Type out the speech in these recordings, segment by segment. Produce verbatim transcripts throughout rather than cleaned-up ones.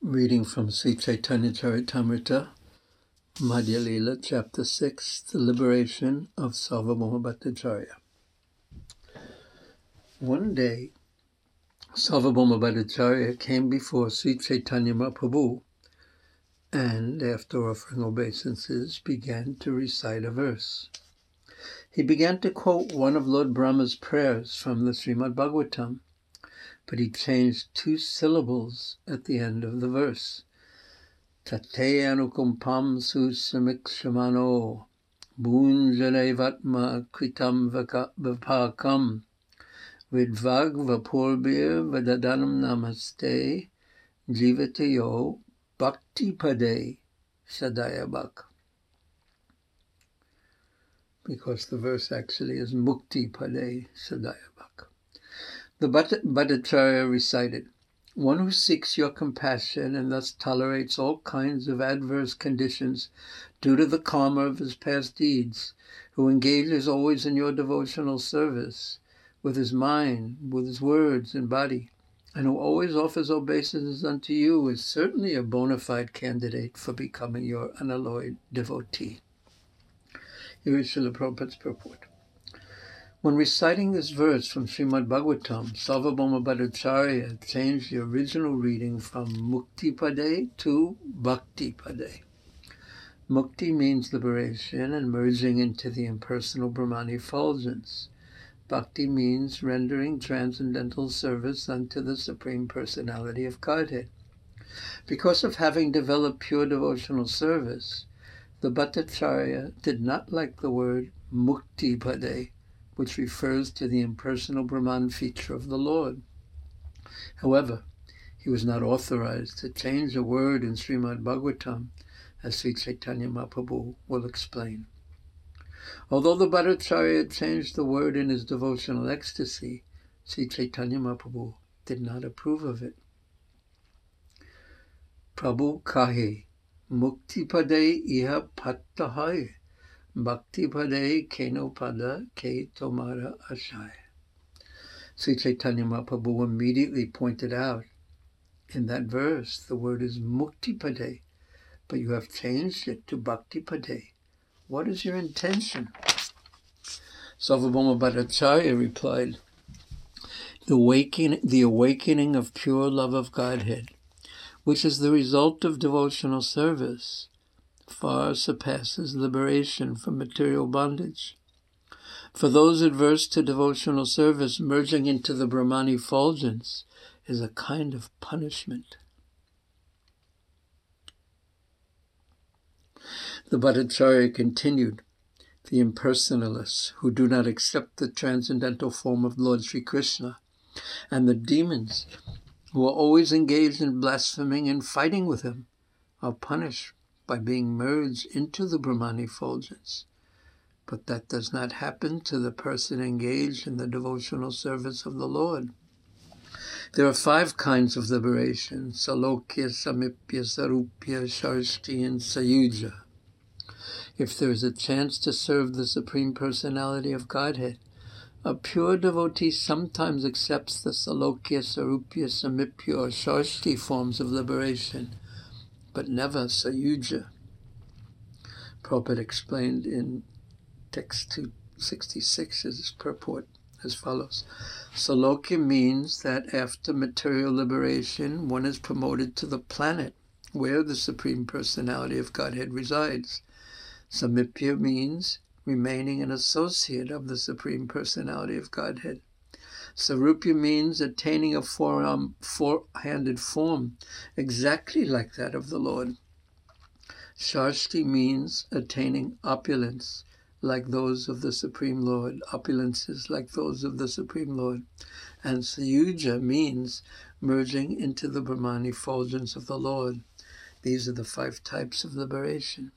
Reading from Sri Chaitanya Charitamrita, Madhya Lila, Chapter six, The Liberation of Sarvabhauma Bhattacharya. One day, Sarvabhauma Bhattacharya came before Sri Chaitanya Mahaprabhu and, after offering obeisances, began to recite a verse. He began to quote one of Lord Brahma's prayers from the Srimad Bhagavatam, but he changed two syllables at the end of the verse. Tate anukumpam susamikshamano bhunjalevatma kritam vipakam vidvag vapurbir vadadanam namaste jivatayo bhakti pade sadayabhak. Because the verse actually is mukti pade sadayabhak. The Bhattacharya recited, "One who seeks your compassion and thus tolerates all kinds of adverse conditions due to the karma of his past deeds, who engages always in your devotional service, with his mind, with his words and body, and who always offers obeisances unto you, is certainly a bona fide candidate for becoming your unalloyed devotee." Here is Srila Prabhupada's purport. When reciting this verse from Srimad Bhagavatam, Sarvabhauma Bhattacharya changed the original reading from Mukti Pade to Bhakti Pade. Mukti means liberation and merging into the impersonal Brahman effulgence. Bhakti means rendering transcendental service unto the Supreme Personality of Godhead. Because of having developed pure devotional service, the Bhattacharya did not like the word Mukti Pade, which refers to the impersonal Brahman feature of the Lord. However, he was not authorized to change a word in Srimad Bhagavatam, as Sri Chaitanya Mahaprabhu will explain. Although the Bhattacharya changed the word in his devotional ecstasy, Sri Chaitanya Mahaprabhu did not approve of it. Prabhu kahe, mukti pade iha pattahai, Bhakti Pade Keno Pada Ke Tomara Ashai. Sri Chaitanya Mahaprabhu immediately pointed out, in that verse, the word is Mukti Pade, but you have changed it to Bhakti Pade. What is your intention? Sarvabhauma Bhattacharya replied, the awakening, the awakening of pure love of Godhead, which is the result of devotional service, far surpasses liberation from material bondage. For those adverse to devotional service, merging into the Brahman effulgence is a kind of punishment. The Bhattacharya continued, the impersonalists who do not accept the transcendental form of Lord Sri Krishna, and the demons who are always engaged in blaspheming and fighting with him, are punished by being merged into the Brahman effulgence. But that does not happen to the person engaged in the devotional service of the Lord. There are five kinds of liberation: Salokya, Samipya, Sarupya, Sharshti, and Sayuja. If there is a chance to serve the Supreme Personality of Godhead, a pure devotee sometimes accepts the Salokya, Sarupya, Samipya, or Sharshti forms of liberation, but never Sayuja. Prabhupada explained in text two sixty-six as purport as follows. Salokya means that after material liberation, one is promoted to the planet where the Supreme Personality of Godhead resides. Samipya means remaining an associate of the Supreme Personality of Godhead. Sarupya means attaining a four-arm, four-handed form exactly like that of the Lord. Sharshti means attaining opulence like those of the Supreme Lord, opulences like those of the Supreme Lord. And Sayuja means merging into the Brahman effulgence of the Lord. These are the five types of liberation.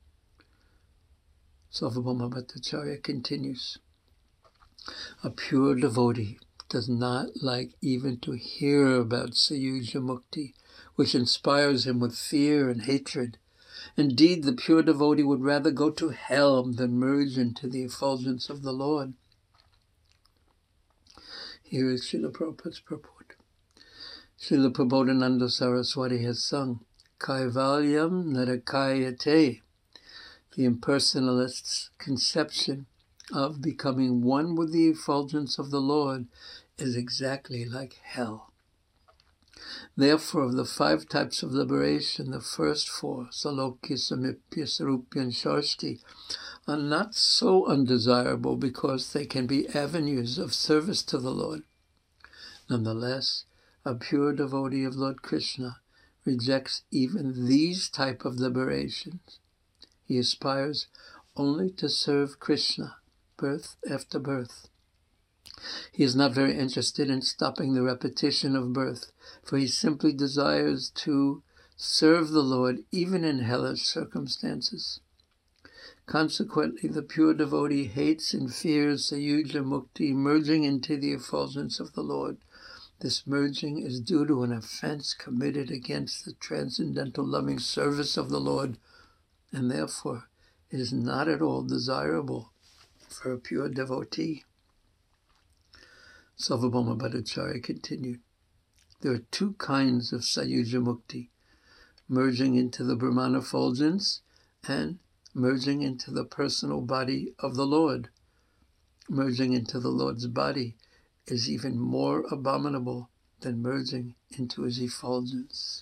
Sarvabhauma Bhattacharya continues, a pure devotee does not like even to hear about Sayuja Mukti, which inspires him with fear and hatred. Indeed, the pure devotee would rather go to hell than merge into the effulgence of the Lord. Here is Srila Prabhupada's purport. Srila Prabodhananda Saraswati has sung, Kaivalyam Narakayate, the impersonalist's conception of becoming one with the effulgence of the Lord is exactly like hell. Therefore, of the five types of liberation, the first four, Salokya, Samipya, Sarupya, and Shashti, are not so undesirable because they can be avenues of service to the Lord. Nonetheless, a pure devotee of Lord Krishna rejects even these type of liberations. He aspires only to serve Krishna, birth after birth. He is not very interested in stopping the repetition of birth, for he simply desires to serve the Lord even in hellish circumstances. Consequently, the pure devotee hates and fears Sayuja Mukti, merging into the effulgence of the Lord. This merging is due to an offense committed against the transcendental loving service of the Lord, and therefore it is not at all desirable for a pure devotee. Sarvabhauma Bhattacharya continued, there are two kinds of Sayuja Mukti, merging into the Brahman effulgence and merging into the personal body of the Lord. Merging into the Lord's body is even more abominable than merging into his effulgence.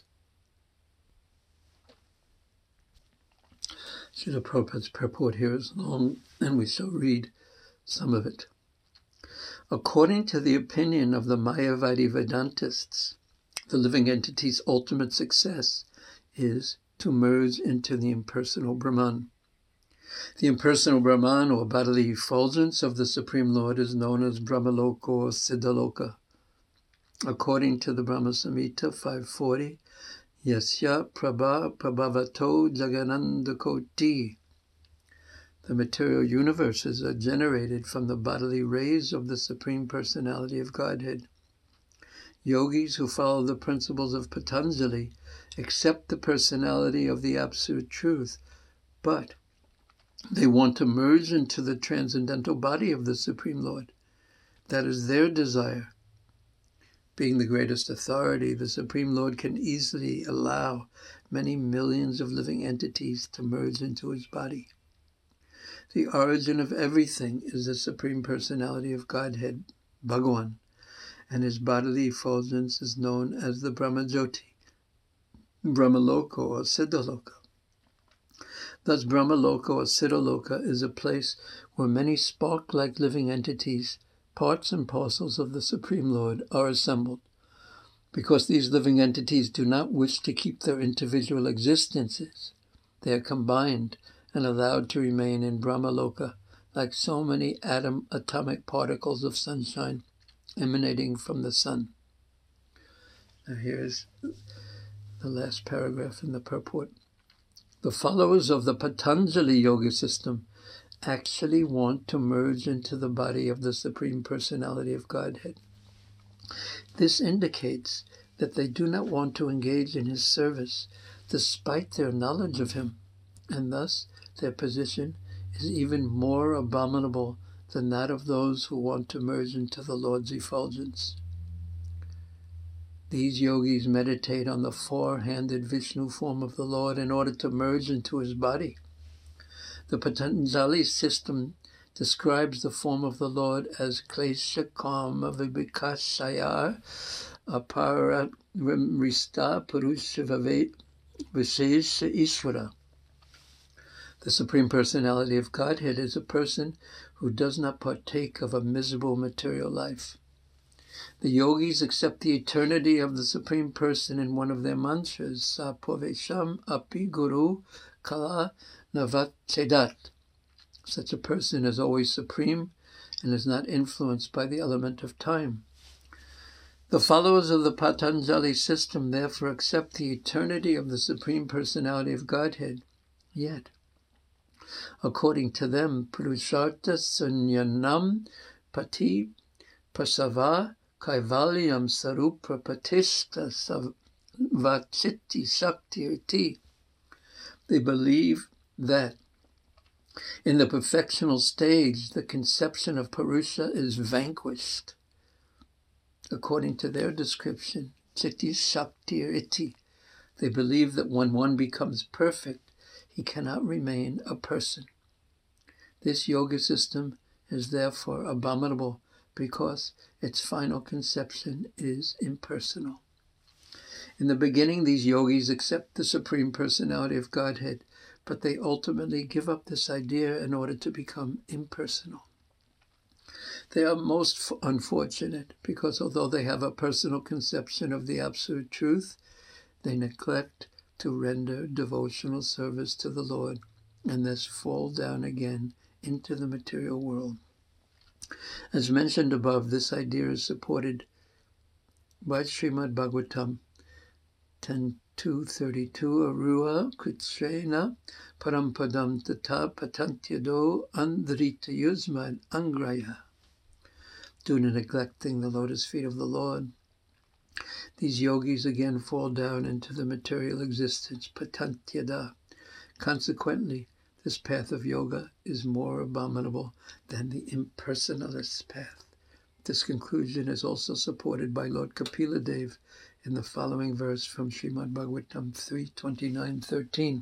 Srila Prabhupada's purport here is long, and we shall read some of it. According to the opinion of the Mayavadi Vedantists, the living entity's ultimate success is to merge into the impersonal Brahman. The impersonal Brahman, or bodily effulgence of the Supreme Lord, is known as Brahmaloka or Siddhaloka. According to the Brahma Samhita five forty, Yasya Prabha Prabhavato Jaganandakoti. The material universes are generated from the bodily rays of the Supreme Personality of Godhead. Yogis who follow the principles of Patanjali accept the personality of the Absolute Truth, but they want to merge into the transcendental body of the Supreme Lord. That is their desire. Being the greatest authority, the Supreme Lord can easily allow many millions of living entities to merge into his body. The origin of everything is the Supreme Personality of Godhead, Bhagavan, and his bodily effulgence is known as the Brahmajyoti, Brahmaloka or Siddhaloka. Thus, Brahmaloka or Siddhaloka is a place where many spark-like living entities, parts and parcels of the Supreme Lord, are assembled. Because these living entities do not wish to keep their individual existences, they are combined and allowed to remain in Brahmaloka like so many atom atomic particles of sunshine emanating from the sun. Now here's the last paragraph in the purport. The followers of the Patanjali Yoga system actually want to merge into the body of the Supreme Personality of Godhead. This indicates that they do not want to engage in his service despite their knowledge of him, and thus their position is even more abominable than that of those who want to merge into the Lord's effulgence. These yogis meditate on the four-handed Vishnu form of the Lord in order to merge into his body. The Patanjali system describes the form of the Lord as Klesha Kama Vibhikashaya Aparamrista Purusha Vishesha Ishvara. The Supreme Personality of Godhead is a person who does not partake of a miserable material life. The yogis accept the eternity of the Supreme Person in one of their mantras, Sapovesham Api Guru Kala Navachedat. Such a person is always supreme and is not influenced by the element of time. The followers of the Patanjali system therefore accept the eternity of the Supreme Personality of Godhead. Yet, according to them, Purushartha Sunyanam Pati Pasava Kaivalyam Sarupa Patishta Savachiti Shaktirti. They believe that in the perfectional stage, the conception of Purusha is vanquished. According to their description, Chiti Shaktir Iti. They believe that when one becomes perfect, he cannot remain a person. This yoga system is therefore abominable because its final conception is impersonal. In the beginning, these yogis accept the Supreme Personality of Godhead, but they ultimately give up this idea in order to become impersonal. They are most unfortunate because although they have a personal conception of the Absolute Truth, they neglect to render devotional service to the Lord and thus fall down again into the material world. As mentioned above, this idea is supported by Srimad Bhagavatam ten two thirty-two, Arua Kutrena Parampadam Tata Patantyado Andrita Yuzmad Angraya. Due to neglecting the lotus feet of the Lord, these yogis again fall down into the material existence, Patantyada. Consequently, this path of yoga is more abominable than the impersonalist path. This conclusion is also supported by Lord Kapila Dev in the following verse from Srimad Bhagavatam three twenty-nine thirteen.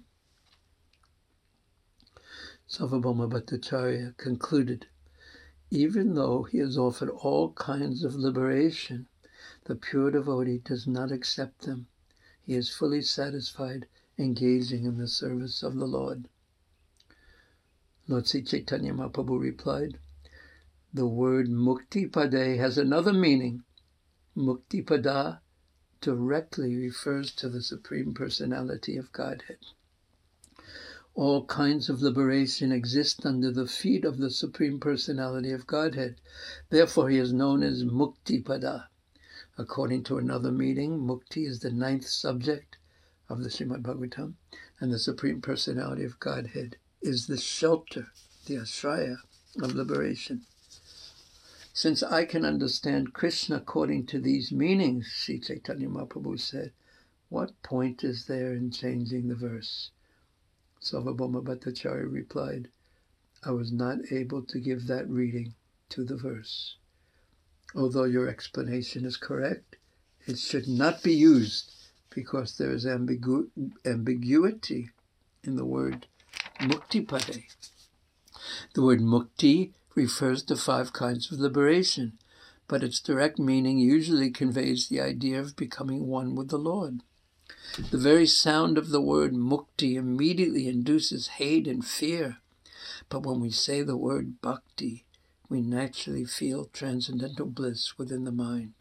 Sarvabhauma Bhattacharya concluded, even though he has offered all kinds of liberation, the pure devotee does not accept them. He is fully satisfied engaging in the service of the Lord. Lord Sri Chaitanya Mahaprabhu replied, the word Mukti Pade has another meaning. Mukti Pada directly refers to the Supreme Personality of Godhead. All kinds of liberation exist under the feet of the Supreme Personality of Godhead. Therefore, he is known as Mukti Pada. According to another meaning, Mukti is the ninth subject of the Srimad Bhagavatam, and the Supreme Personality of Godhead is the shelter, the ashraya of liberation. Since I can understand Krishna according to these meanings, Sri Chaitanya Mahaprabhu said, what point is there in changing the verse? Sarvabhauma Bhattacharya replied, I was not able to give that reading to the verse. Although your explanation is correct, it should not be used because there is ambigu- ambiguity in the word Mukti Pade. The word Mukti refers to five kinds of liberation, but its direct meaning usually conveys the idea of becoming one with the Lord. The very sound of the word Mukti immediately induces hate and fear, but when we say the word Bhakti, we naturally feel transcendental bliss within the mind.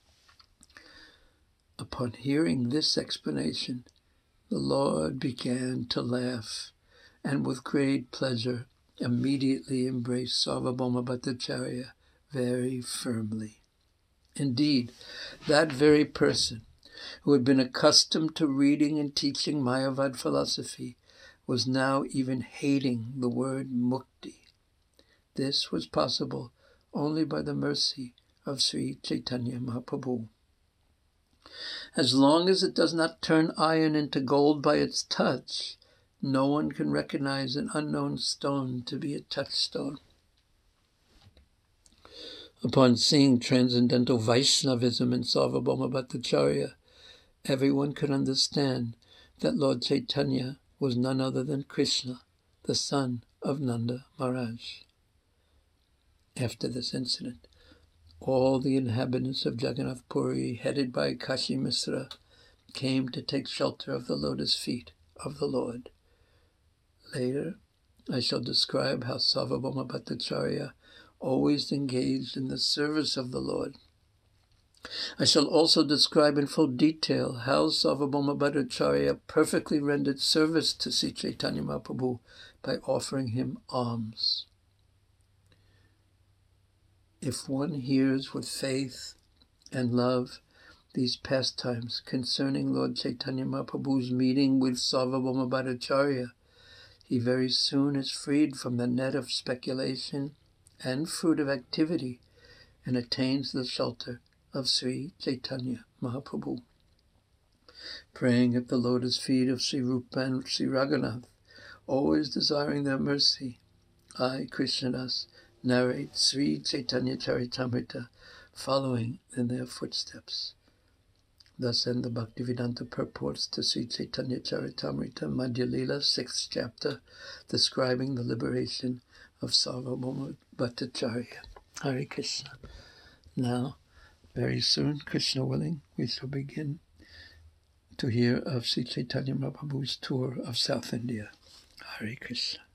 Upon hearing this explanation, the Lord began to laugh, and with great pleasure immediately embraced Sarvabhauma Bhattacharya very firmly. Indeed, that very person who had been accustomed to reading and teaching Mayavad philosophy was now even hating the word Mukti. This was possible only by the mercy of Sri Chaitanya Mahaprabhu. As long as it does not turn iron into gold by its touch, no one can recognize an unknown stone to be a touchstone. Upon seeing transcendental Vaishnavism in Sarvabhauma Bhattacharya, everyone could understand that Lord Chaitanya was none other than Krishna, the son of Nanda Maharaj. After this incident, all the inhabitants of Jagannath Puri, headed by Kashi Misra, came to take shelter of the lotus feet of the Lord. Later, I shall describe how Sarvabhauma Bhattacharya always engaged in the service of the Lord. I shall also describe in full detail how Sarvabhauma Bhattacharya perfectly rendered service to Sri Chaitanya Mahaprabhu by offering him alms. If one hears with faith and love these pastimes concerning Lord Chaitanya Mahaprabhu's meeting with Sarvabhauma Bhattacharya, he very soon is freed from the net of speculation and fruit of activity and attains the shelter of Sri Chaitanya Mahaprabhu. Praying at the lotus feet of Sri Rupa and Sri Raghunath, always desiring their mercy, I, Krishnadas, narrate Sri Chaitanya Charitamrita, following in their footsteps. Thus end the Bhaktivedanta purports to Sri Chaitanya Charitamrita Madhya Lila, sixth chapter, describing the liberation of Sarvabhauma Bhattacharya. Hare Krishna. Now, very soon, Krishna willing, we shall begin to hear of Sri Chaitanya Mahaprabhu's tour of South India. Hare Krishna.